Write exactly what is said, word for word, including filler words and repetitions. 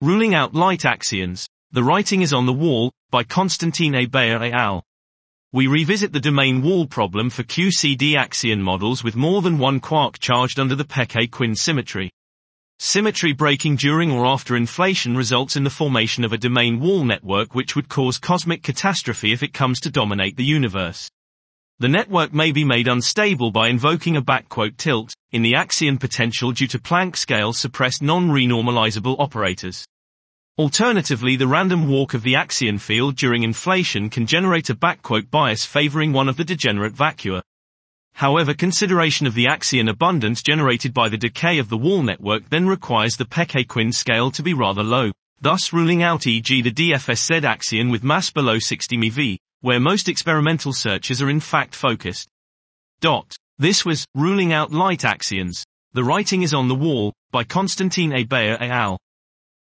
Ruling out light axions. The Writing is on the Wall, by Constantin Hebert et al. We revisit the domain wall problem for Q C D axion models with more than one quark charged under the Pechet-Quinn symmetry. Symmetry breaking during or after inflation results in the formation of a domain wall network which would cause cosmic catastrophe if it comes to dominate the universe. The network may be made unstable by invoking a backquote tilt in the axion potential due to Planck scale suppressed non-renormalizable operators. Alternatively, the random walk of the axion field during inflation can generate a backquote bias favoring one of the degenerate vacua. However, consideration of the axion abundance generated by the decay of the wall network then requires the Pechet-Quinn scale to be rather low, thus ruling out for example the D F S Z axion with mass below sixty MeV, where most experimental searches are in fact focused. Dot. This was Ruling Out Light Axions. The Writing is on the Wall, by Constantin Hebert et al.